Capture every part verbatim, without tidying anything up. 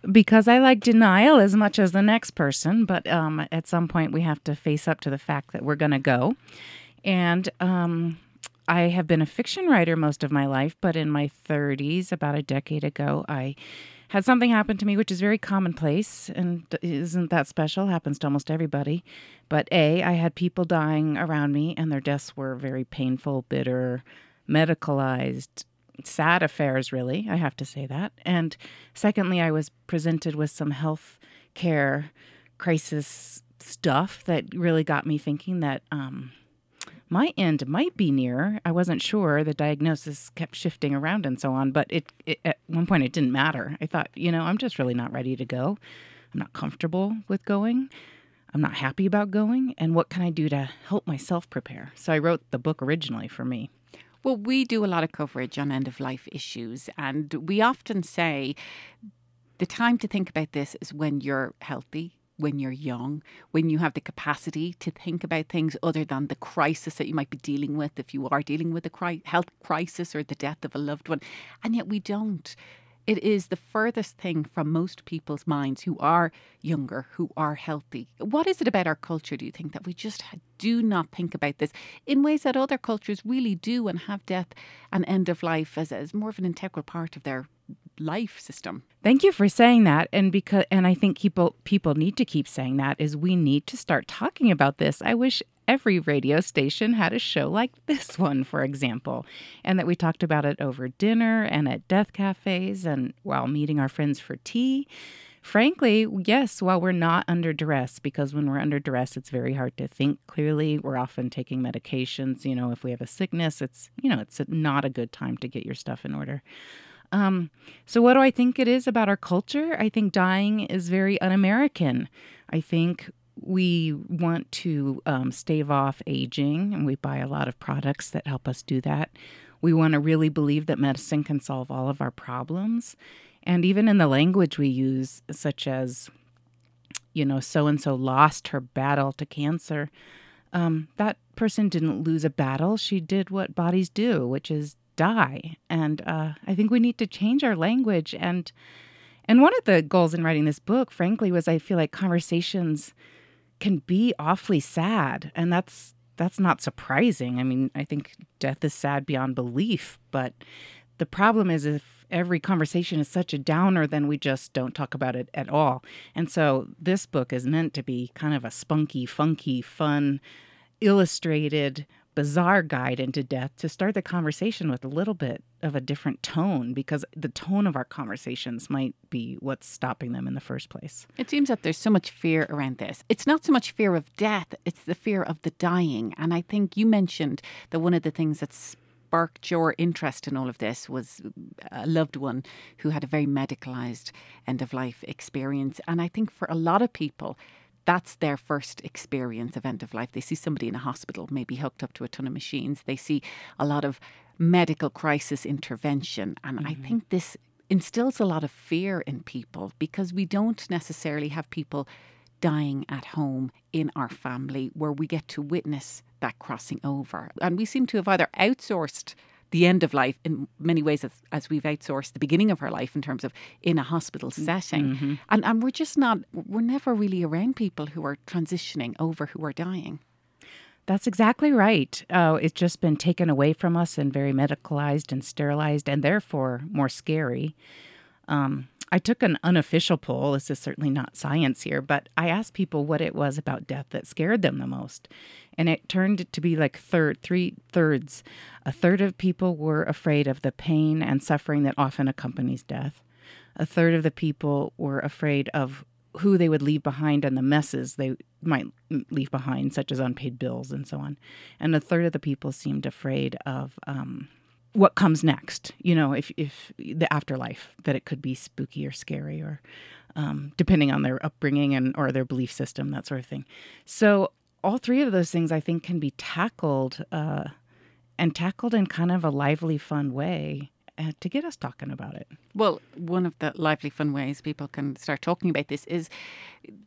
because I like denial as much as the next person, but um, at some point we have to face up to the fact that we're going to go. And um, I have been a fiction writer most of my life, but in my thirties, about a decade ago, I had something happen to me, which is very commonplace and isn't that special, happens to almost everybody. But A, I had people dying around me, and their deaths were very painful, bitter, medicalized, sad affairs, really. I have to say that. And secondly, I was presented with some health care crisis stuff that really got me thinking that um, my end might be near. I wasn't sure. The diagnosis kept shifting around and so on. But it, it at one point, it didn't matter. I thought, you know, I'm just really not ready to go. I'm not comfortable with going. I'm not happy about going. And what can I do to help myself prepare? So I wrote the book originally for me. Well, we do a lot of coverage on end-of-life issues, and we often say the time to think about this is when you're healthy, when you're young, when you have the capacity to think about things other than the crisis that you might be dealing with if you are dealing with a cri- health crisis or the death of a loved one. And yet we don't. It is the furthest thing from most people's minds who are younger, who are healthy. What is it about our culture, do you think, that we just do not think about this in ways that other cultures really do and have death and end of life as, as more of an integral part of their life system? Thank you for saying that. And because, and I think people people need to keep saying that, is we need to start talking about this. I wish every radio station had a show like this one, for example, and that we talked about it over dinner and at death cafes and while meeting our friends for tea. Frankly, yes, while we're not under duress, because when we're under duress, it's very hard to think clearly. We're often taking medications. You know, if we have a sickness, it's, you know, it's not a good time to get your stuff in order. Um, so what do I think it is about our culture? I think dying is very un-American. I think we want to um, stave off aging, and we buy a lot of products that help us do that. We want to really believe that medicine can solve all of our problems. And even in the language we use, such as, you know, so-and-so lost her battle to cancer, um, that person didn't lose a battle. She did what bodies do, which is die. And uh, I think we need to change our language. And and one of the goals in writing this book, frankly, was I feel like conversations can be awfully sad, and that's that's not surprising. I mean, I think death is sad beyond belief, but the problem is if every conversation is such a downer, then we just don't talk about it at all. And so this book is meant to be kind of a spunky, funky, fun, illustrated, bizarre guide into death to start the conversation with a little bit of a different tone, because the tone of our conversations might be what's stopping them in the first place. It seems that there's so much fear around this. It's not so much fear of death, it's the fear of the dying. And I think you mentioned that one of the things that sparked your interest in all of this was a loved one who had a very medicalized end-of-life experience. And I think for a lot of people, that's their first experience of end of life. They see somebody in a hospital, maybe hooked up to a ton of machines. They see a lot of medical crisis intervention. And mm-hmm. I think this instills a lot of fear in people because we don't necessarily have people dying at home in our family where we get to witness that crossing over. And we seem to have either outsourced the end of life in many ways as, as we've outsourced the beginning of our life in terms of in a hospital setting. Mm-hmm. And, and we're just not, we're never really around people who are transitioning over, who are dying. That's exactly right. Uh, it's just been taken away from us and very medicalized and sterilized and therefore more scary. Um, I took an unofficial poll. This is certainly not science here, but I asked people what it was about death that scared them the most. And it turned to be like third, three thirds. A third of people were afraid of the pain and suffering that often accompanies death. A third of the people were afraid of who they would leave behind and the messes they might leave behind, such as unpaid bills and so on. And a third of the people seemed afraid of um, what comes next, you know, if, if the afterlife, that it could be spooky or scary or um, depending on their upbringing and or their belief system, that sort of thing. So all three of those things, I think, can be tackled uh, and tackled in kind of a lively, fun way uh, to get us talking about it. Well, one of the lively, fun ways people can start talking about this is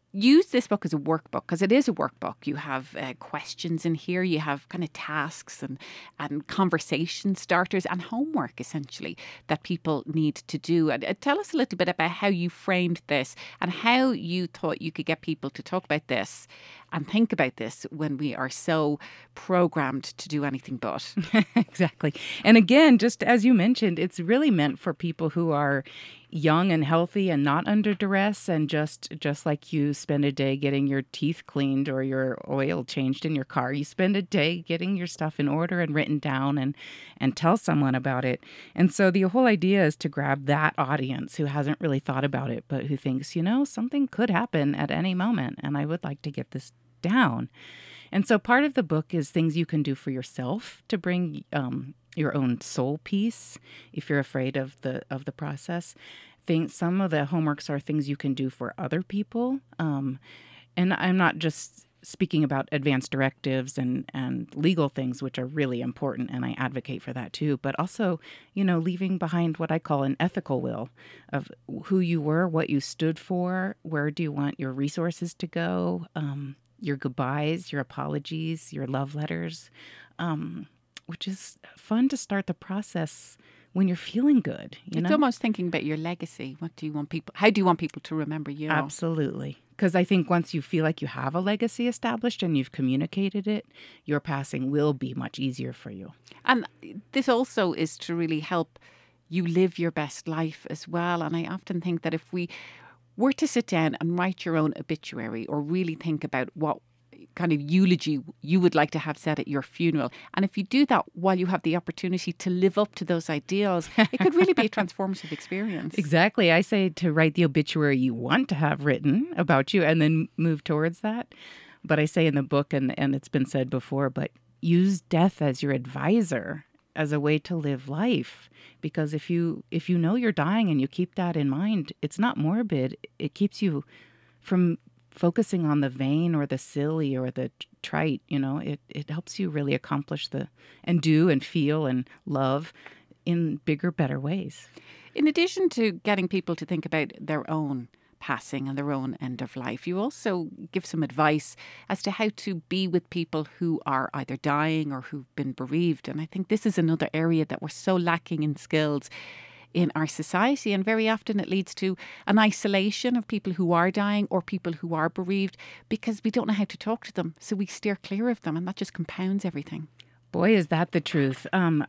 use this book as a workbook, because it is a workbook. You have uh, questions in here, you have kind of tasks and, and conversation starters and homework, essentially, that people need to do. And uh, tell us a little bit about how you framed this and how you thought you could get people to talk about this and think about this when we are so programmed to do anything but. Exactly. And again, just as you mentioned, it's really meant for people who are young and healthy and not under duress, and just just like you spend a day getting your teeth cleaned or your oil changed in your car, you spend a day getting your stuff in order and written down and and tell someone about it. And so the whole idea is to grab that audience who hasn't really thought about it, but who thinks, you know, something could happen at any moment, and I would like to get this down. And so part of the book is things you can do for yourself to bring um, your own soul peace if you're afraid of the of the process. Think some of the homeworks are things you can do for other people. Um, and I'm not just speaking about advanced directives and, and legal things, which are really important, and I advocate for that too, but also, you know, leaving behind what I call an ethical will of who you were, what you stood for, where do you want your resources to go, um, your goodbyes, your apologies, your love letters, um, which is fun to start the process when you're feeling good. You it's know? almost thinking about your legacy. What do you want people, how do you want people to remember you? Absolutely. Because I think once you feel like you have a legacy established and you've communicated it, your passing will be much easier for you. And this also is to really help you live your best life as well. And I often think that if we were to sit down and write your own obituary, or really think about what kind of eulogy you would like to have said at your funeral, and if you do that while you have the opportunity to live up to those ideals, it could really be a transformative experience. Exactly. I say to write the obituary you want to have written about you and then move towards that. But I say in the book, and, and it's been said before, but use death as your advisor, as a way to live life. Because if you if you know you're dying and you keep that in mind, it's not morbid. It keeps you from focusing on the vain or the silly or the trite. You know, it, it helps you really accomplish the and do and feel and love in bigger, better ways. In addition to getting people to think about their own passing and their own end of life, you also give some advice as to how to be with people who are either dying or who've been bereaved. And I think this is another area that we're so lacking in skills in our society, and very often it leads to an isolation of people who are dying or people who are bereaved because we don't know how to talk to them, so we steer clear of them, and that just compounds everything. Boy, is that the truth. Um,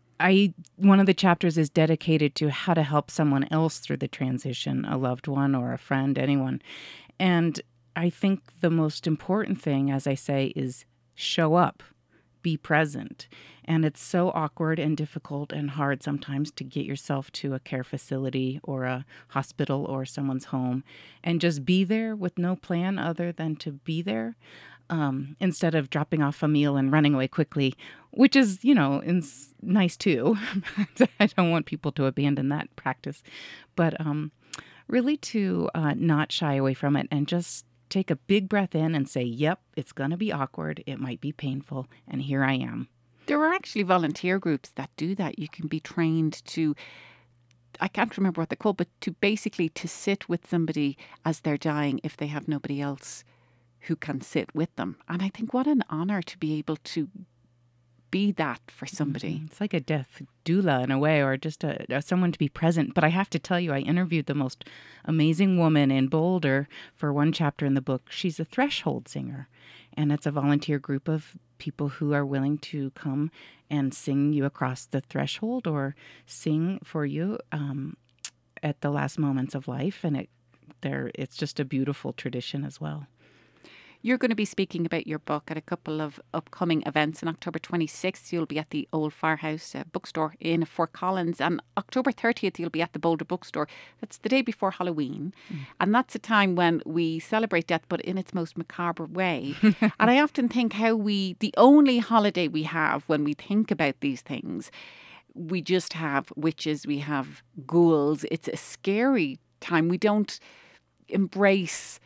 I one of the chapters is dedicated to how to help someone else through the transition, a loved one or a friend, anyone. And I think the most important thing, as I say, is show up, be present. And it's so awkward and difficult and hard sometimes to get yourself to a care facility or a hospital or someone's home and just be there with no plan other than to be there. Um, instead of dropping off a meal and running away quickly, which is, you know, is nice too. I don't want people to abandon that practice. But um, really to uh, not shy away from it and just take a big breath in and say, yep, it's going to be awkward. It might be painful. And here I am. There are actually volunteer groups that do that. You can be trained to, I can't remember what they're called, but to basically to sit with somebody as they're dying if they have nobody else who can sit with them. And I think what an honour to be able to be that for somebody. It's like a death doula in a way, or just a, a someone to be present. But I have to tell you, I interviewed the most amazing woman in Boulder for one chapter in the book. She's a threshold singer, and it's a volunteer group of people who are willing to come and sing you across the threshold or sing for you um, at the last moments of life. And it, there, it's just a beautiful tradition as well. You're going to be speaking about your book at a couple of upcoming events. On October twenty-sixth, you'll be at the Old Firehouse uh, bookstore in Fort Collins. And October thirtieth, you'll be at the Boulder bookstore. That's the day before Halloween. Mm. And that's a time when we celebrate death, but in its most macabre way. And I often think how we, the only holiday we have when we think about these things, we just have witches, we have ghouls. It's a scary time. We don't embrace...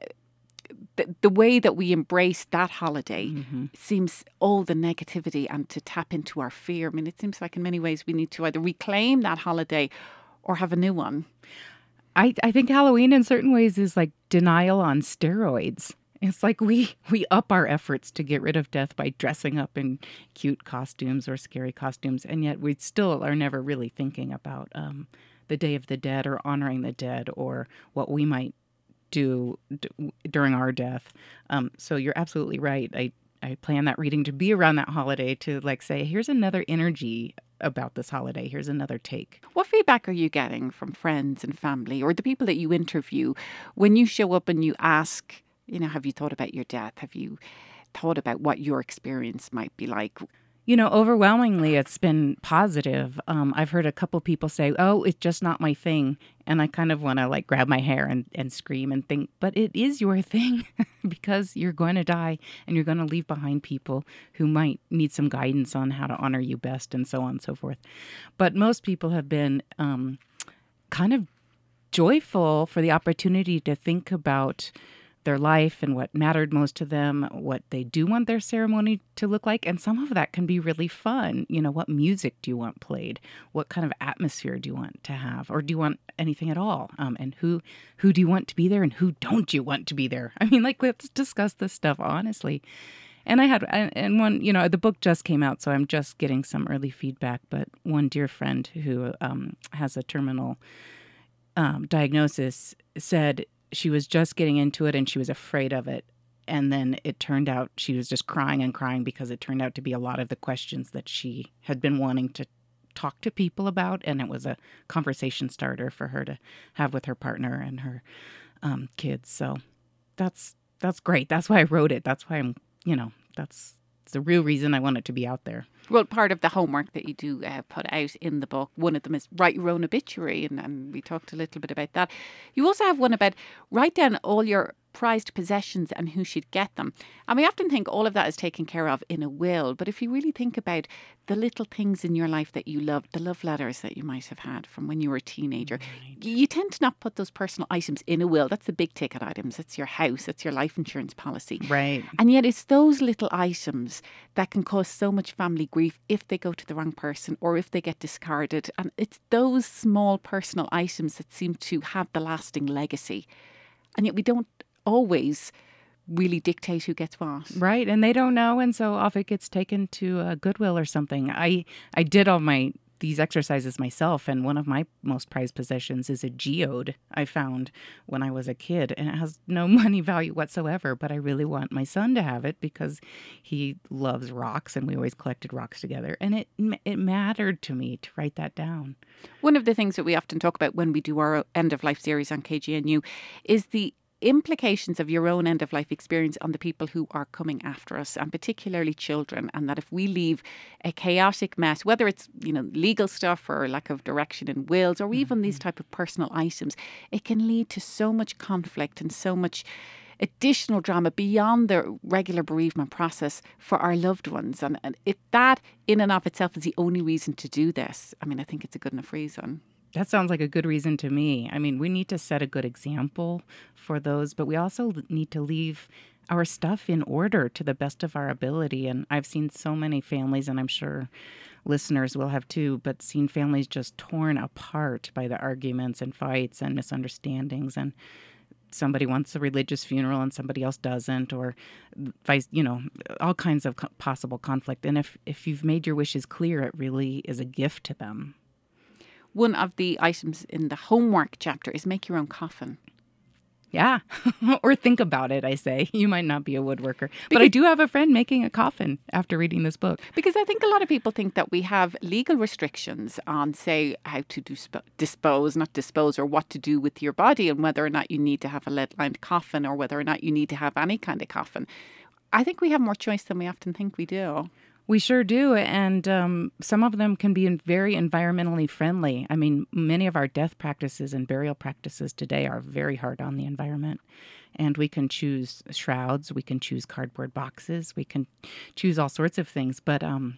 The, the way that we embrace that holiday mm-hmm. seems all the negativity and to tap into our fear. I mean, it seems like in many ways we need to either reclaim that holiday or have a new one. I, I think Halloween in certain ways is like denial on steroids. It's like we, we up our efforts to get rid of death by dressing up in cute costumes or scary costumes, and yet we still are never really thinking about um, the Day of the Dead or honoring the dead or what we might do d- during our death. Um, so you're absolutely right. I, I plan that reading to be around that holiday to like say, here's another energy about this holiday. Here's another take. What feedback are you getting from friends and family or the people that you interview when you show up and you ask, you know, have you thought about your death? Have you thought about what your experience might be like? You know, overwhelmingly, it's been positive. Um, I've heard a couple people say, oh, it's just not my thing. And I kind of want to like grab my hair and, and scream and think, but it is your thing because you're going to die and you're going to leave behind people who might need some guidance on how to honor you best and so on and so forth. But most people have been um, kind of joyful for the opportunity to think about their life and what mattered most to them, what they do want their ceremony to look like. And some of that can be really fun. You know, what music do you want played? What kind of atmosphere do you want to have? Or do you want anything at all? Um, and who who do you want to be there and who don't you want to be there? I mean, like, let's discuss this stuff honestly. And I had, and one, you know, the book just came out, so I'm just getting some early feedback. But one dear friend who um, has a terminal um, diagnosis said, she was just getting into it and she was afraid of it. And then it turned out she was just crying and crying because it turned out to be a lot of the questions that she had been wanting to talk to people about. And it was a conversation starter for her to have with her partner and her um, kids. So that's that's great. That's why I wrote it. That's why I'm, you know, that's the real reason I want it to be out there. Well, part of the homework that you do uh, put out in the book, one of them is write your own obituary, and, and we talked a little bit about that. You also have one about write down all your prized possessions and who should get them. And we often think all of that is taken care of in a will, but if you really think about the little things in your life that you love, the love letters that you might have had from when you were a teenager, right. You tend to not put those personal items in a will. That's the big ticket items. It's your house, it's your life insurance policy. Right. And yet it's those little items that can cause so much family grief if they go to the wrong person or if they get discarded. And it's those small personal items that seem to have the lasting legacy. And yet we don't always really dictate who gets what. Right. And they don't know. And so off it gets taken to a Goodwill or something. I, I did all my these exercises myself. And one of my most prized possessions is a geode I found when I was a kid. And it has no money value whatsoever. But I really want my son to have it because he loves rocks and we always collected rocks together. And it it mattered to me to write that down. One of the things that we often talk about when we do our end of life series on K G N U is the implications of your own end-of-life experience on the people who are coming after us, and particularly children, and that if we leave a chaotic mess, whether it's, you know, legal stuff or lack of direction in wills or even mm-hmm. these type of personal items, it can lead to so much conflict and so much additional drama beyond the regular bereavement process for our loved ones. And, and if that in and of itself is the only reason to do this, I mean, I think it's a good enough reason. That sounds like a good reason to me. I mean, we need to set a good example for those, but we also need to leave our stuff in order to the best of our ability. And I've seen so many families, and I'm sure listeners will have too, but seen families just torn apart by the arguments and fights and misunderstandings. And somebody wants a religious funeral and somebody else doesn't, or vice, you know, all kinds of co- possible conflict. And if, if you've made your wishes clear, it really is a gift to them. One of the items in the homework chapter is make your own coffin. Yeah. Or think about it, I say. You might not be a woodworker. Because, but I do have a friend making a coffin after reading this book. Because I think a lot of people think that we have legal restrictions on, say, how to disp- dispose, not dispose, or what to do with your body, and whether or not you need to have a lead-lined coffin or whether or not you need to have any kind of coffin. I think we have more choice than we often think we do. We sure do, and um, some of them can be very environmentally friendly. I mean, many of our death practices and burial practices today are very hard on the environment. And we can choose shrouds, we can choose cardboard boxes, we can choose all sorts of things. But um,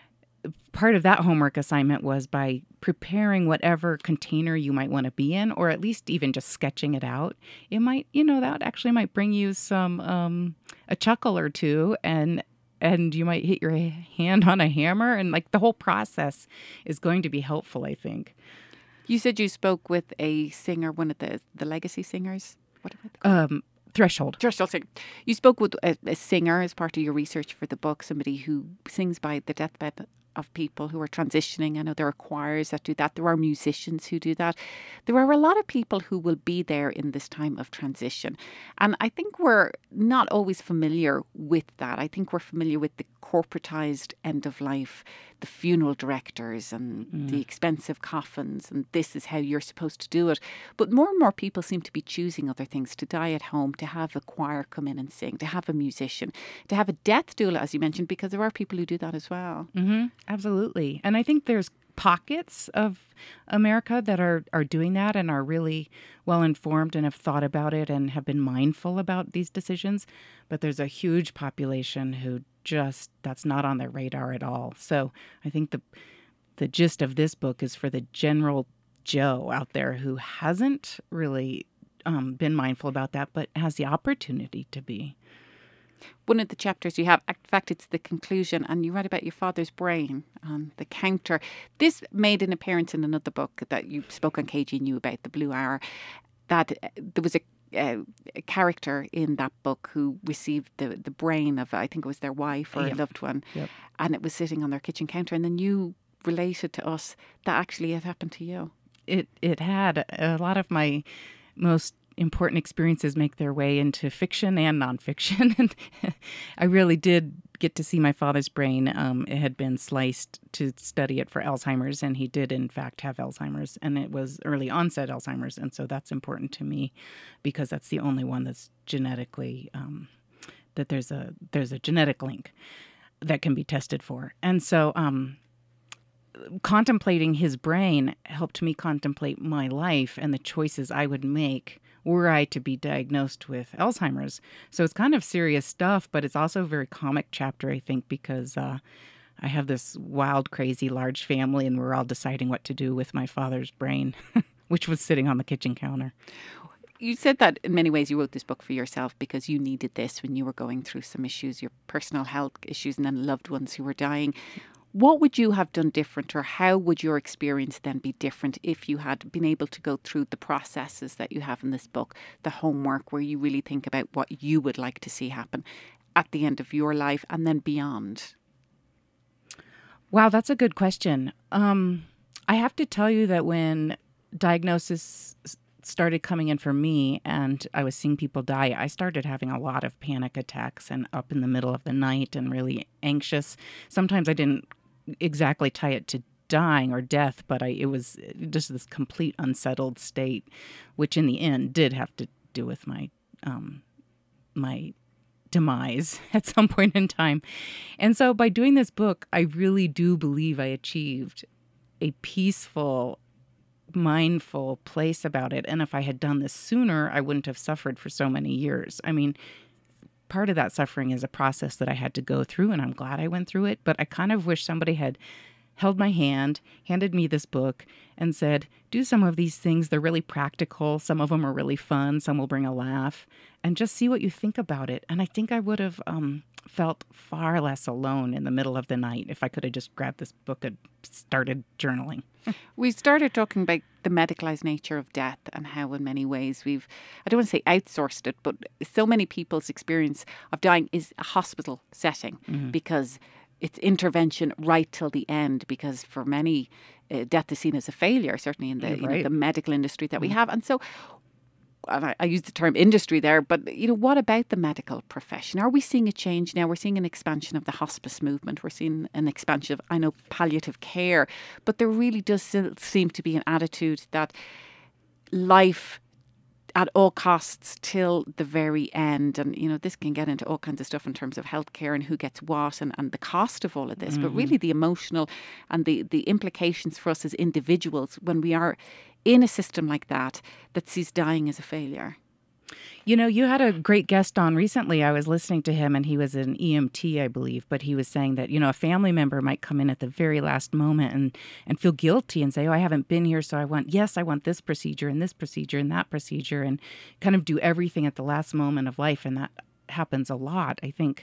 part of that homework assignment was by preparing whatever container you might want to be in, or at least even just sketching it out. It might, you know, that actually might bring you some um, a chuckle or two, and And you might hit your hand on a hammer, and like the whole process is going to be helpful, I think. You said you spoke with a singer, one of the, the legacy singers. What about the Um, Threshold. Threshold singer. You spoke with a, a singer as part of your research for the book, somebody who sings by the deathbed of people who are transitioning. I know there are choirs that do that. There are musicians who do that. There are a lot of people who will be there in this time of transition. And I think we're not always familiar with that. I think we're familiar with the corporatized end of life, the funeral directors and mm. the expensive coffins, and this is how you're supposed to do it. But more and more people seem to be choosing other things, to die at home, to have a choir come in and sing, to have a musician, to have a death doula, as you mentioned, because there are people who do that as well. Mm-hmm. Absolutely. And I think there's pockets of America that are, are doing that and are really well informed and have thought about it and have been mindful about these decisions. But there's a huge population who just, that's not on their radar at all. So I think the the gist of this book is for the general Joe out there who hasn't really um, been mindful about that, but has the opportunity to be. One of the chapters you have, in fact, it's the conclusion, and you write about your father's brain on the counter. This made an appearance in another book that you spoke on K G N U about, The Blue Hour, that there was a, a, a character in that book who received the, the brain of, I think it was their wife or yep. a loved one, yep. and it was sitting on their kitchen counter, and then you related to us that actually had happened to you. It, it had. A lot of my most important experiences make their way into fiction and nonfiction. And I really did get to see my father's brain. Um, it had been sliced to study it for Alzheimer's, and he did, in fact, have Alzheimer's, and it was early onset Alzheimer's. And so that's important to me because that's the only one that's genetically, um, that there's a there's a genetic link that can be tested for. And so um, contemplating his brain helped me contemplate my life and the choices I would make were I to be diagnosed with Alzheimer's. So it's kind of serious stuff, but it's also a very comic chapter, I think, because uh, I have this wild, crazy, large family, and we're all deciding what to do with my father's brain, which was sitting on the kitchen counter. You said that in many ways you wrote this book for yourself because you needed this when you were going through some issues, your personal health issues, and then loved ones who were dying. What would you have done different, or how would your experience then be different if you had been able to go through the processes that you have in this book, the homework where you really think about what you would like to see happen at the end of your life and then beyond? Wow, that's a good question. Um, I have to tell you that when diagnosis started coming in for me and I was seeing people die, I started having a lot of panic attacks and up in the middle of the night and really anxious. Sometimes I didn't exactly tie it to dying or death, but I it was just this complete unsettled state, which in the end did have to do with my um, my demise at some point in time. And so by doing this book, I really do believe I achieved a peaceful, mindful place about it. And if I had done this sooner, I wouldn't have suffered for so many years. I mean, part of that suffering is a process that I had to go through, and I'm glad I went through it. But I kind of wish somebody had held my hand, handed me this book, and said, do some of these things. They're really practical. Some of them are really fun. Some will bring a laugh. And just see what you think about it. And I think I would have um, felt far less alone in the middle of the night if I could have just grabbed this book and started journaling. We started talking about the medicalized nature of death and how in many ways we've, I don't want to say outsourced it, but so many people's experience of dying is a hospital setting mm-hmm. because it's intervention right till the end, because for many, uh, death is seen as a failure, certainly in the, you right. know, the medical industry that mm-hmm. we have. And so, and I, I use the term industry there, but, you know, what about the medical profession? Are we seeing a change now? We're seeing an expansion of the hospice movement. We're seeing an expansion of, I know, palliative care. But there really does still seem to be an attitude that life at all costs till the very end. And, you know, this can get into all kinds of stuff in terms of healthcare and who gets what and, and the cost of all of this. Mm-hmm. But really the emotional and the, the implications for us as individuals when we are in a system like that, that sees dying as a failure. You know, you had a great guest on recently. I was listening to him, and he was an E M T, I believe, but he was saying that, you know, a family member might come in at the very last moment and, and feel guilty and say, oh, I haven't been here, so I want, yes, I want this procedure and this procedure and that procedure, and kind of do everything at the last moment of life. And that happens a lot, I think.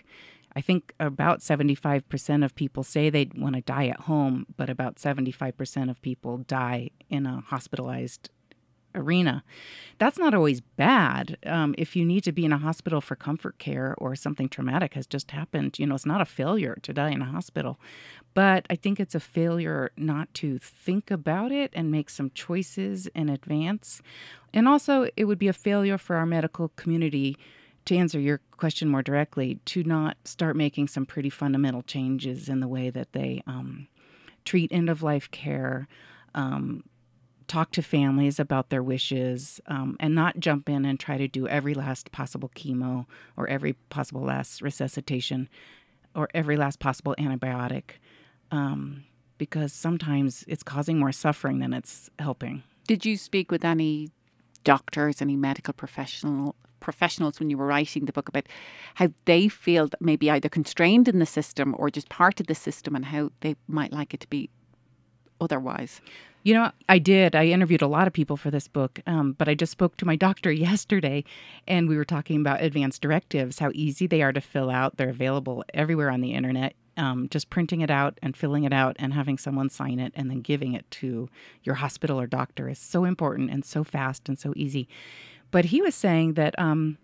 I think about seventy-five percent of people say they want to die at home, but about seventy-five percent of people die in a hospitalized arena. That's not always bad. Um, if you need to be in a hospital for comfort care or something traumatic has just happened, you know, it's not a failure to die in a hospital. But I think it's a failure not to think about it and make some choices in advance. And also, it would be a failure for our medical community, to answer your question more directly, to not start making some pretty fundamental changes in the way that they um, treat end-of-life care, um, talk to families about their wishes, um, and not jump in and try to do every last possible chemo or every possible last resuscitation or every last possible antibiotic, um, because sometimes it's causing more suffering than it's helping. Did you speak with any doctors, any medical professional professionals when you were writing the book about how they feel that maybe either constrained in the system or just part of the system, and how they might like it to be otherwise? You know, I did. I interviewed a lot of people for this book, um, but I just spoke to my doctor yesterday, and we were talking about advance directives, how easy they are to fill out. They're available everywhere on the internet. Um, just printing it out and filling it out and having someone sign it and then giving it to your hospital or doctor is so important and so fast and so easy. But he was saying that um,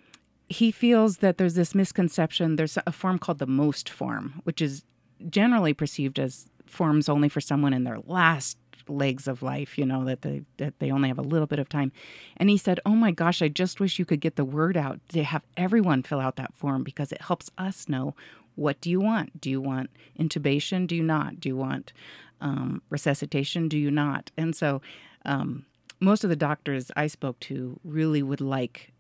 he feels that there's this misconception. There's a form called the MOST form, which is generally perceived as forms only for someone in their last legs of life, you know, that they that they only have a little bit of time. And he said, oh my gosh, I just wish you could get the word out to have everyone fill out that form, because it helps us know, what do you want? Do you want intubation? Do you not? Do you want um, resuscitation? Do you not? And so um, most of the doctors I spoke to really would like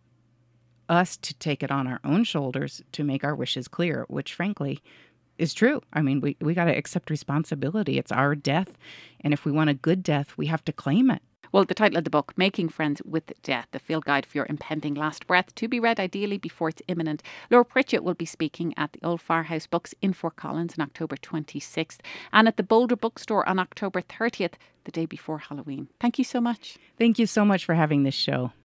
us to take it on our own shoulders to make our wishes clear, which frankly is true. I mean, we, we got to accept responsibility. It's our death. And if we want a good death, we have to claim it. Well, the title of the book, Making Friends with Death, the field guide for your impending last breath, to be read ideally before it's imminent. Laura Pritchett will be speaking at the Old Firehouse Books in Fort Collins on October twenty-sixth and at the Boulder Bookstore on October thirtieth, the day before Halloween. Thank you so much. Thank you so much for having this show.